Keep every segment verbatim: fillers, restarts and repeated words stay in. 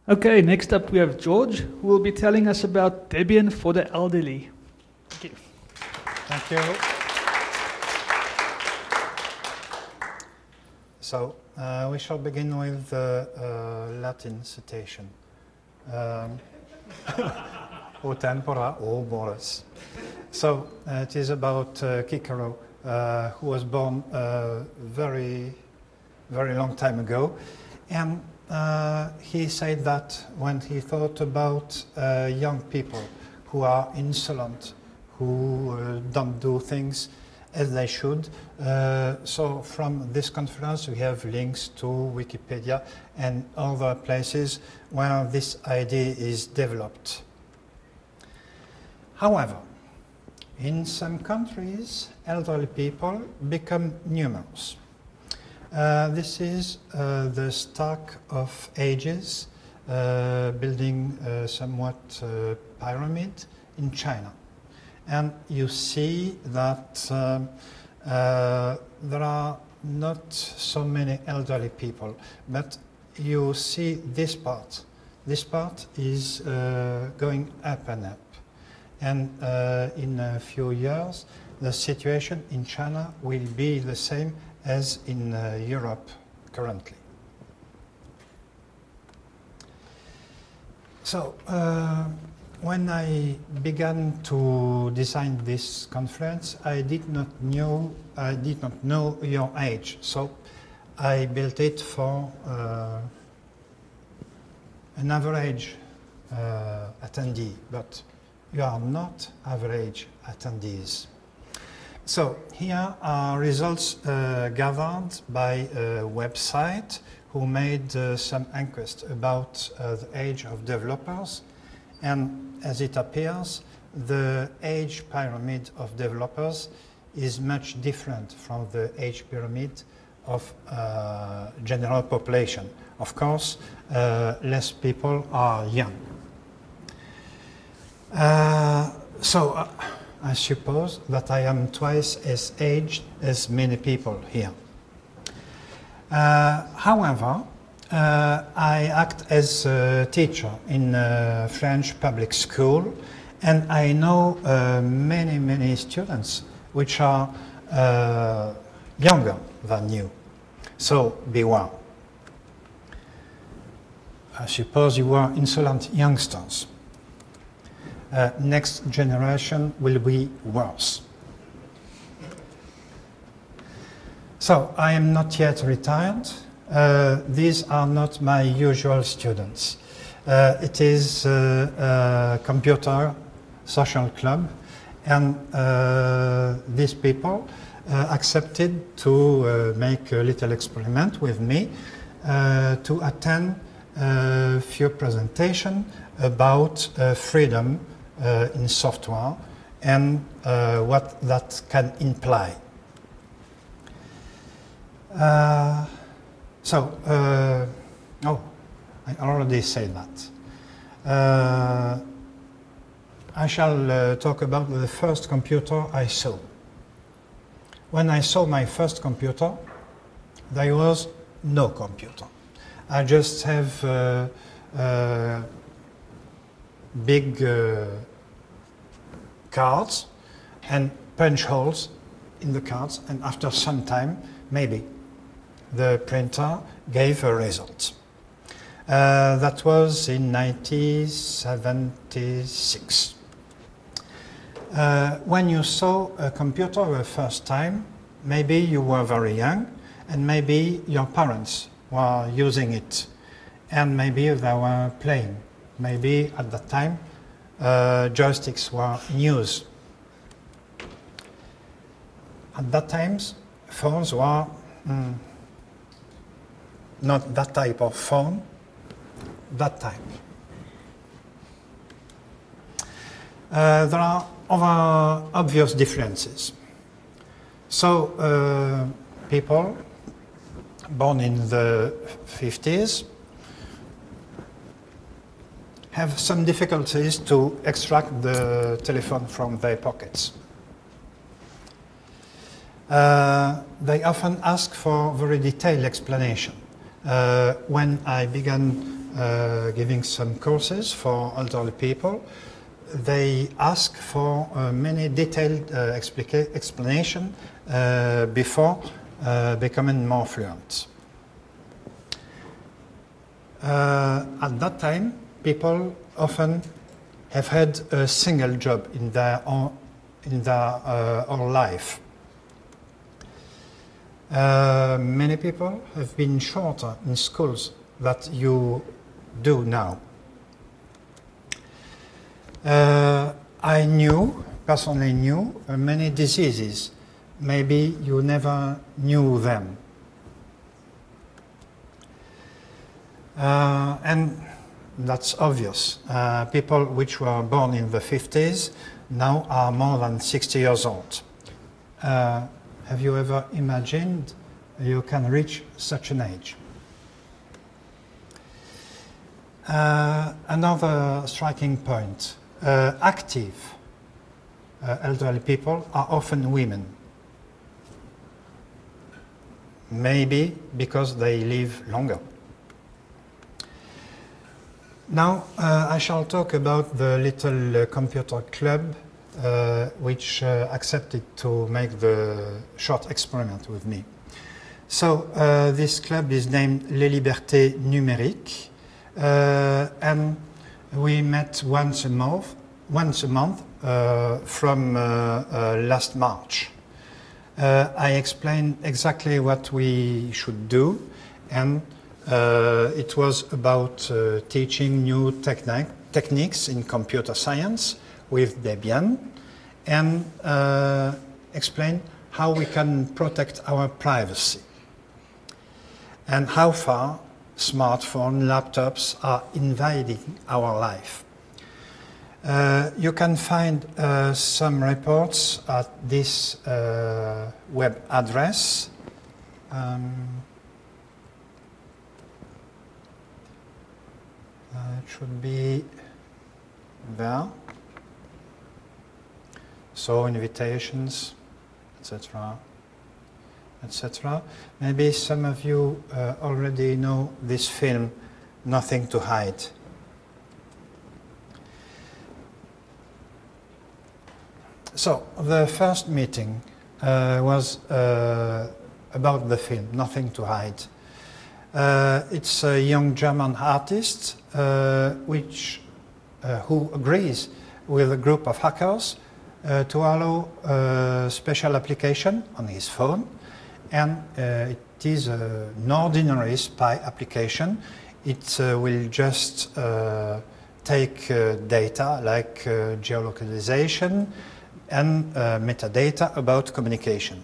Okay, next up we have George, who will be telling us about Debian for the elderly. Thank you. Thank you. So, uh, we shall begin with the uh, Latin citation. Um, O tempora, o mores. So, uh, it is about uh, Cicero, uh, who was born uh, very, very long time ago. And uh, he said that when he thought about uh, young people who are insolent, who uh, don't do things as they should. Uh, so from this conference we have links to Wikipedia and other places where this idea is developed. However, in some countries, elderly people become numerous. Uh, this is uh, the stock of ages uh, building a somewhat uh, pyramid in China. And you see that um, uh, there are not so many elderly people, but you see this part. This part is uh, going up and up. And uh, in a few years, the situation in China will be the same as in uh, Europe currently. So, uh, when I began to design this conference, I did not know I did not know your age, so I built it for uh, an average uh, attendee, but you are not average attendees. So here are results uh, gathered by a website who made uh, some inquest about uh, the age of developers. And as it appears, the age pyramid of developers is much different from the age pyramid of uh, general population. Of course, uh, less people are young. Uh, so uh, I suppose that I am twice as aged as many people here. Uh, however, Uh, I act as a teacher in a French public school, and I know uh, many, many students which are uh, younger than you. So beware. I suppose you are insolent youngsters. Uh, next generation will be worse. So I am not yet retired. Uh, these are not my usual students. Uh, it is uh, a computer social club, and uh, these people uh, accepted to uh, make a little experiment with me uh, to attend a few presentations about uh, freedom uh, in software and uh, what that can imply. Uh, So, uh, oh, I already said that. Uh, I shall uh, talk about the first computer I saw. When I saw my first computer, there was no computer. I just have uh, uh, big uh, cards and punch holes in the cards, and after some time, maybe, the printer gave a result. Uh, that was in nineteen seventy-six. Uh, when you saw a computer the first time, maybe you were very young, and maybe your parents were using it, and maybe they were playing. Maybe at that time, uh, joysticks were in use. At that time, phones were mm, not that type of phone, that type. Uh, there are other obvious differences. So, uh, people born in the fifties have some difficulties to extract the telephone from their pockets. Uh, they often ask for very detailed explanation. Uh, when I began uh, giving some courses for elderly people, they ask for uh, many detailed uh, explica- explanation uh, before uh, becoming more fluent. Uh, at that time, people often have had a single job in their own, in their uh, own life. Uh, many people have been shorter in schools that you do now. Uh, I knew, personally knew, uh, many diseases. Maybe you never knew them. Uh, and that's obvious. Uh, people which were born in the fifties now are more than sixty years old. Uh, have you ever imagined you can reach such an age? Uh, another striking point, uh, active uh, elderly people are often women. Maybe because they live longer. Now uh, I shall talk about the little uh, computer club uh, which uh, accepted to make the short experiment with me. So uh, this club is named Les Libertés Numériques, uh, and we met once a month, once a month uh, from uh, uh, last March. Uh, I explained exactly what we should do, and uh, it was about uh, teaching new techni- techniques in computer science with Debian, and uh, explain how we can protect our privacy and how far smartphones, laptops are invading our life. Uh, you can find uh, some reports at this uh, web address. Um, uh, it should be there. So invitations, et cetera, et cetera. Maybe some of you uh, already know this film, Nothing to Hide. So the first meeting uh, was uh, about the film, Nothing to Hide. Uh, it's a young German artist uh, which, uh, who agrees with a group of hackers uh, to allow a special application on his phone, and uh, it is a, an ordinary spy application. It uh, will just uh, take uh, data like uh, geolocalization and uh, metadata about communication.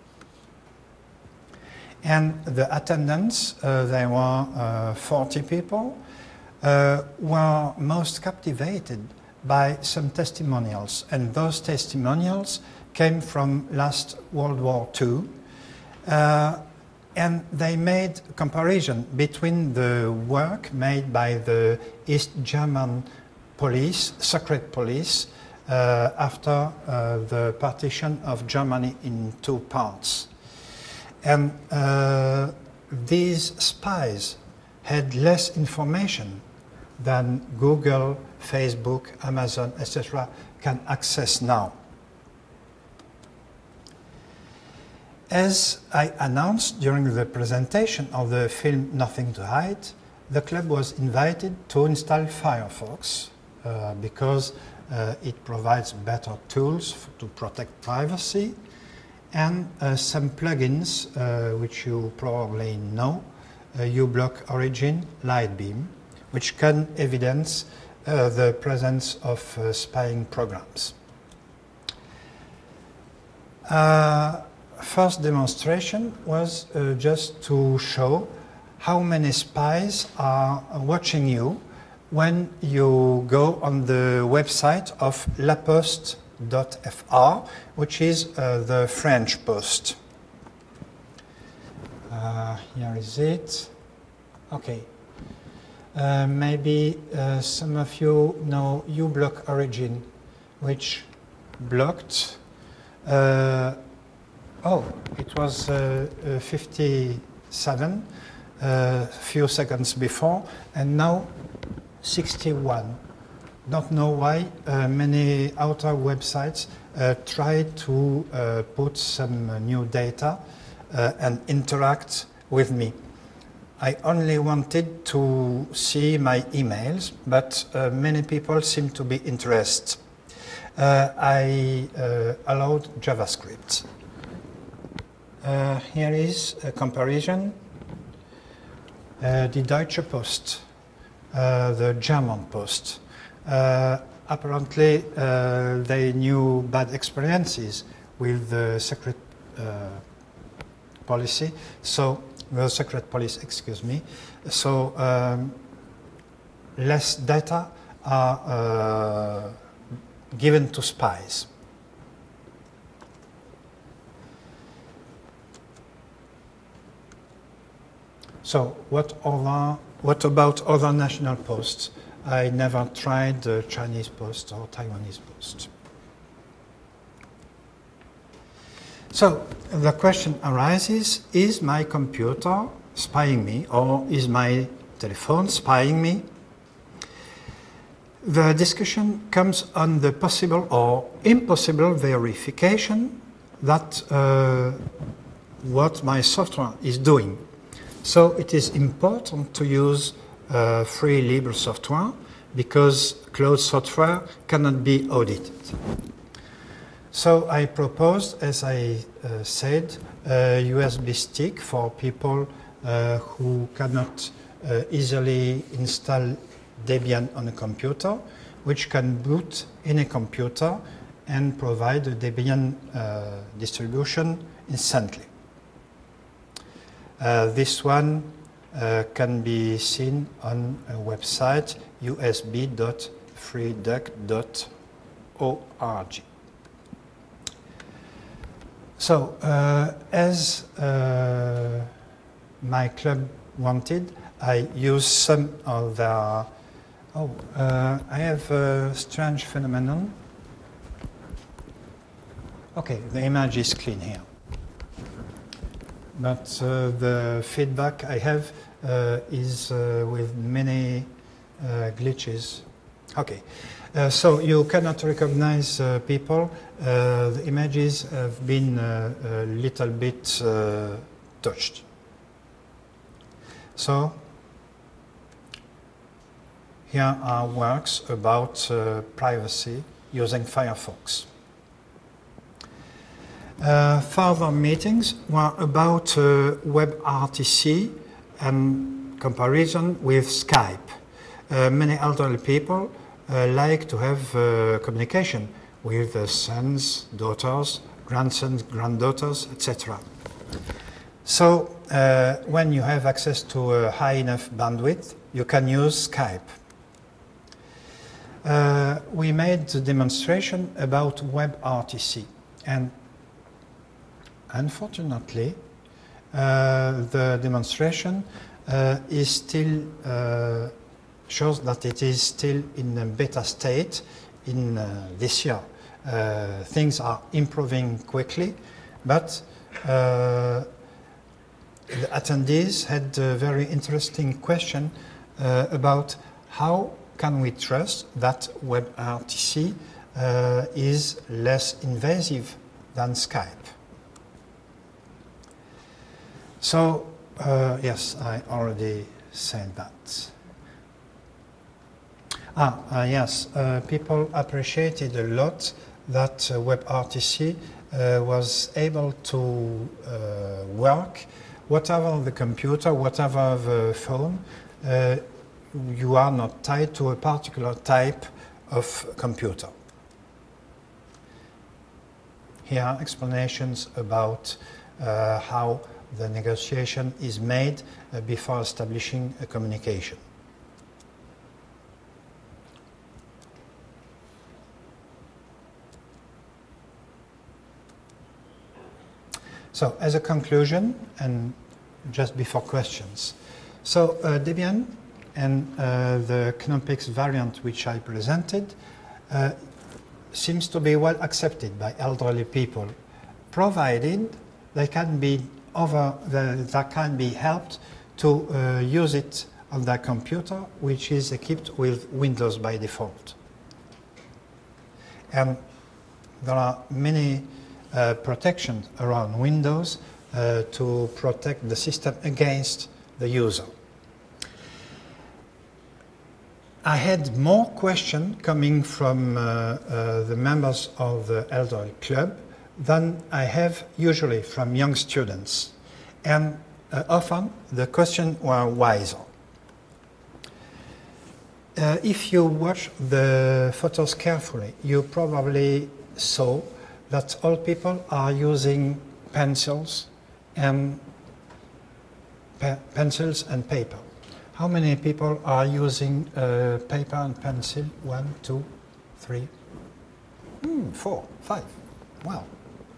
And the attendants, uh, there were uh, forty people, uh, were most captivated by some testimonials. And those testimonials came from last World War Two. Uh, and they made a comparison between the work made by the East German police, secret police, uh, after uh, the partition of Germany in two parts. And uh, these spies had less information than Google, Facebook, Amazon, et cetera can access now. As I announced during the presentation of the film Nothing to Hide, the club was invited to install Firefox uh, because uh, it provides better tools f- to protect privacy, and uh, some plugins uh, which you probably know, uh, uBlock Origin, Lightbeam, which can evidence uh, the presence of uh, spying programs. Uh, first demonstration was uh, just to show how many spies are watching you when you go on the website of La Poste dot F R, which is uh, the French post. Uh, here is it. Okay. Uh, maybe uh, some of you know uBlock Origin, which blocked. Uh, oh, it was uh, uh, fifty-seven. a few seconds before, and now sixty-one. Don't know why uh, many other websites uh, try to uh, put some uh, new data uh, and interact with me. I only wanted to see my emails, but uh, many people seem to be interested. Uh, I uh, allowed JavaScript. Uh, here is a comparison. Uh, the Deutsche Post, uh, the German Post. Uh, apparently, uh, they knew bad experiences with the secret uh, policy. So, the secret police, excuse me. So, um, less data are uh, given to spies. So, what other, what about other national posts? I never tried the Chinese Post or Taiwanese Post. So, the question arises, is my computer spying me, or is my telephone spying me? The discussion comes on the possible or impossible verification that uh, what my software is doing. So it is important to use uh, free libre software because closed software cannot be audited. So I proposed, as I uh, said, a U S B stick for people uh, who cannot uh, easily install Debian on a computer, which can boot in a computer and provide a Debian uh, distribution instantly. Uh, this one uh, can be seen on a website, U S B dot freeduck dot org. So, uh, as uh, my club wanted, I used some of the... Oh, uh, I have a strange phenomenon. Okay, the image is clean here. But uh, the feedback I have uh, is uh, with many uh, glitches. Okay, uh, so you cannot recognize uh, people. Uh, the images have been uh, a little bit uh, touched. So here are works about uh, privacy using Firefox. Uh, further meetings were about uh, WebRTC and comparison with Skype. Uh, many elderly people uh, like to have uh, communication with their sons, daughters, grandsons, granddaughters, et cetera. So uh, when you have access to a high enough bandwidth, you can use Skype. Uh, we made a demonstration about WebRTC, and unfortunately, uh, the demonstration uh, is still uh, shows that it is still in a beta state in uh, this year. Uh, things are improving quickly, but uh, the attendees had a very interesting question uh, about how can we trust that WebRTC uh, is less invasive than Skype. So, uh, yes, I already said that. Ah, uh, yes, uh, people appreciated a lot that uh, WebRTC uh, was able to uh, work whatever the computer, whatever the phone, uh, you are not tied to a particular type of computer. Here are explanations about uh, how the negotiation is made uh, before establishing a communication. So, as a conclusion, and just before questions, so uh, Debian and uh, the Knoppix variant which I presented uh, seems to be well accepted by elderly people, provided they can be over the, that can be helped to uh, use it on their computer, which is equipped with Windows by default. And there are many uh, protections around Windows uh, to protect the system against the user. I had more questions coming from uh, uh, the members of the Elderly Club than I have usually from young students. And uh, often the questions were wiser. Uh, if you watch the photos carefully, you probably saw that all people are using pencils and pe pencils and paper. How many people are using uh, paper and pencil? One, two, three, mm, four, five. Wow.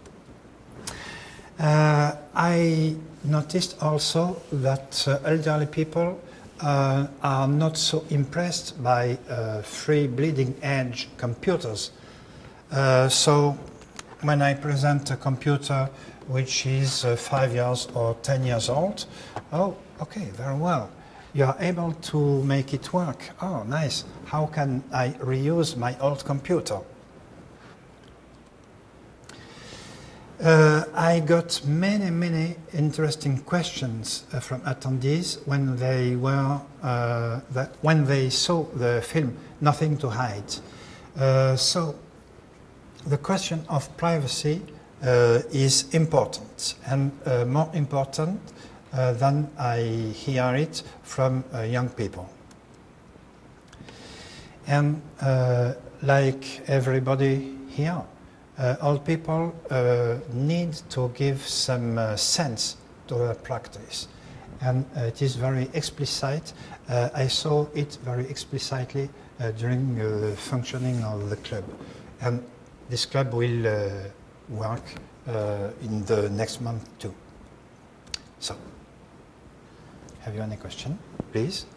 Uh, I noticed also that uh, elderly people uh, are not so impressed by uh, free bleeding edge computers. Uh, so when I present a computer which is uh, five years or ten years old, oh, okay, very well. You are able to make it work. Oh, nice. How can I reuse my old computer? Uh, I got many, many interesting questions uh, from attendees when they were uh, that when they saw the film Nothing to Hide. Uh, so the question of privacy uh, is important, and uh, more important uh, than I hear it from uh, young people. And uh, like everybody here, Uh, old people uh, need to give some uh, sense to their practice, and uh, it is very explicit. Uh, I saw it very explicitly uh, during uh, the functioning of the club, and this club will uh, work uh, in the next month too. So, have you any question, please?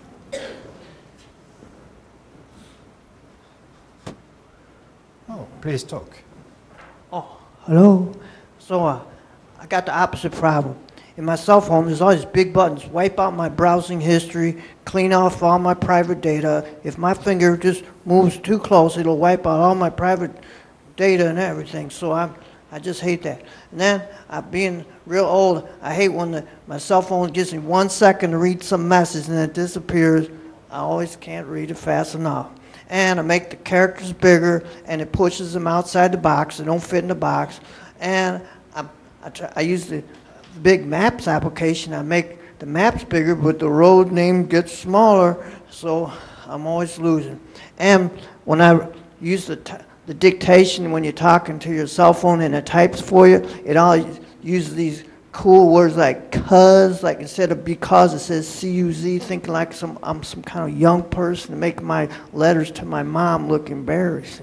Oh, please talk. Oh, hello. So uh, I got the opposite problem. In my cell phone, there's all these big buttons. Wipe out my browsing history, clean off all my private data. If my finger just moves too close, it'll wipe out all my private data and everything. So I'm, I just hate that. And then, uh, being real old, I hate when the, my cell phone gives me one second to read some message and it disappears. I always can't read it fast enough. And I make the characters bigger, and it pushes them outside the box. They don't fit in the box. And I, I, try, I use the big Maps application. I make the maps bigger, but the road name gets smaller, so I'm always losing. And when I use the, t the dictation, when you're talking to your cell phone and it types for you, it all uses these cool words like cuz, like instead of because it says C U Z, thinking like some I'm some kind of young person, to make my letters to my mom look embarrassing.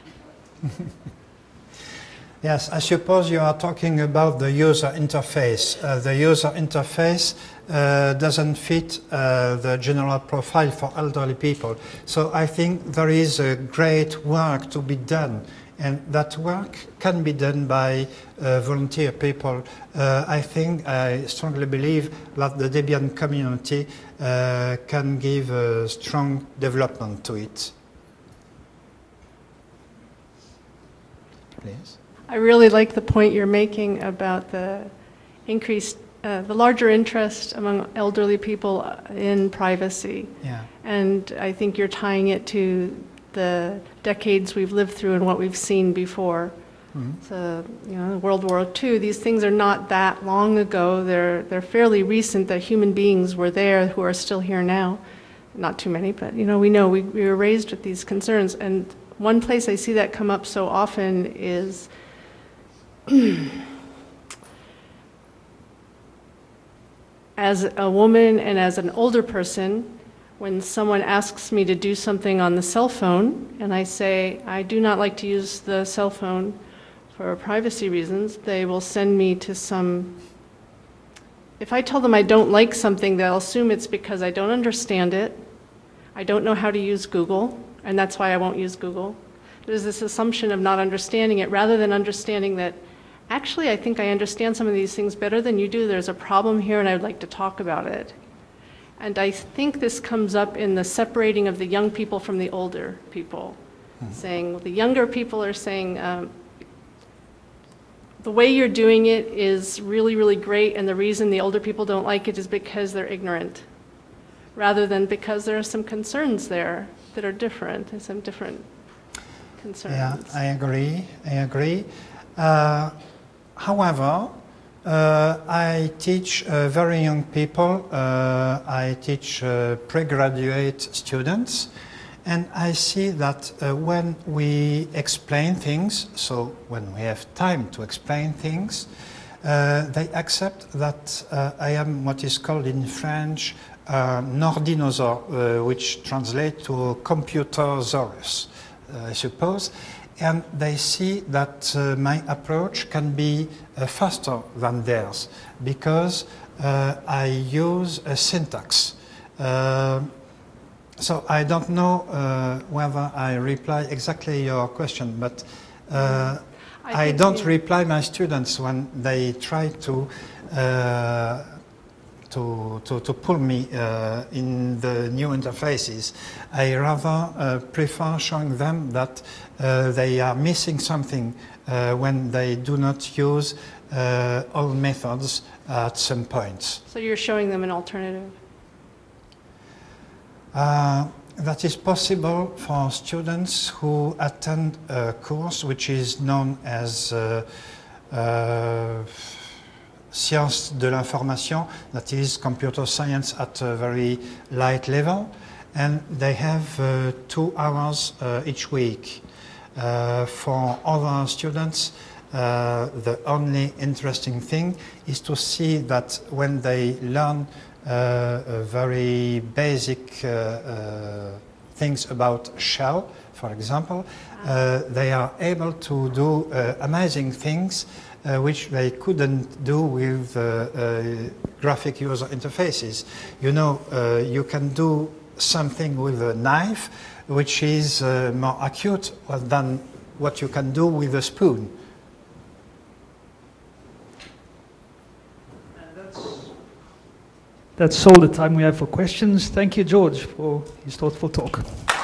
Yes, I suppose you are talking about the user interface. Uh, the user interface uh, doesn't fit uh, the general profile for elderly people. So I think there is a great work to be done, and that work can be done by uh, volunteer people. Uh, I think, I strongly believe that the Debian community uh, can give a strong development to it. Please. I really like the point you're making about the increased, uh, the larger interest among elderly people in privacy. Yeah. And I think you're tying it to the decades we've lived through and what we've seen before. Mm-hmm. So, you know, World War Two, these things are not that long ago. They're, they're fairly recent that human beings were there who are still here now. Not too many, but, you know, we know we, we were raised with these concerns. And one place I see that come up so often is as a woman and as an older person, when someone asks me to do something on the cell phone, and I say, I do not like to use the cell phone for privacy reasons, they will send me to some, if I tell them I don't like something, they'll assume it's because I don't understand it, I don't know how to use Google, and that's why I won't use Google. There's this assumption of not understanding it, rather than understanding that actually, I think I understand some of these things better than you do. There's a problem here and I'd like to talk about it. And I think this comes up in the separating of the young people from the older people. Mm-hmm. Saying, the younger people are saying, um, the way you're doing it is really, really great, and the reason the older people don't like it is because they're ignorant, rather than because there are some concerns there that are different, and some different concerns. Yeah, I agree, I agree. Uh, however, uh, I teach uh, very young people, uh, I teach uh, pre-graduate students, and I see that uh, when we explain things, so when we have time to explain things, uh, they accept that uh, I am what is called in French uh, an ordinosaure, uh, which translates to computersaurus, uh, I suppose. And they see that uh, my approach can be uh, faster than theirs because uh, I use a syntax. Uh, So I don't know uh, whether I reply exactly your question, but uh, I, I don't reply my students when they try to uh, to, to to pull me uh, in the new interfaces. I rather uh, prefer showing them that uh, they are missing something uh, when they do not use uh, all methods at some points. So you're showing them an alternative? Uh, that is possible for students who attend a course which is known as uh, uh, Sciences de l'information, that is computer science at a very light level, and they have uh, two hours uh, each week. Uh, for other students, uh, the only interesting thing is to see that when they learn Uh, uh, very basic uh, uh, things about shell, for example, uh, they are able to do uh, amazing things uh, which they couldn't do with uh, uh, graphic user interfaces. You know, uh, you can do something with a knife which is uh, more acute than what you can do with a spoon. That's all the time we have for questions. Thank you, George, for his thoughtful talk.